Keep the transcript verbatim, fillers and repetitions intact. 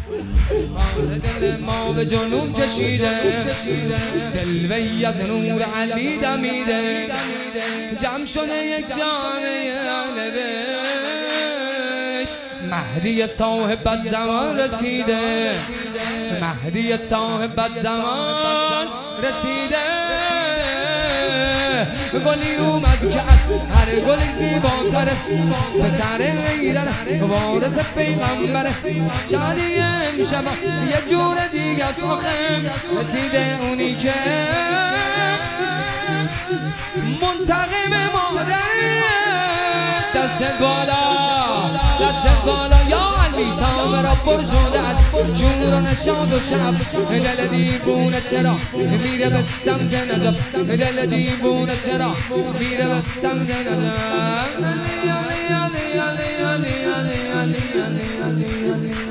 دل ما به جنون کشیده، جلوه‌ای از نور علی دمیده، جمع شده یک جامعه اهل بیت. مهدی صاحب الزمان رسیده، مهدی صاحب الزمان رسیده. گلی اومد که هر گل زیباتره، پسر ایران وارث پیغمبره. شادی امشب یه جور دیگه سخن رسیده، اونی که منتقم مادره. دست بالا دست بالا یا علی، سامرا پر شده از شور و نشاط و شرف. دل دیوونه چرا میره به سمت نجف، دل دیوونه چرا میره به سمت نجف. علی علی علی علی علی علی علی علی علی علی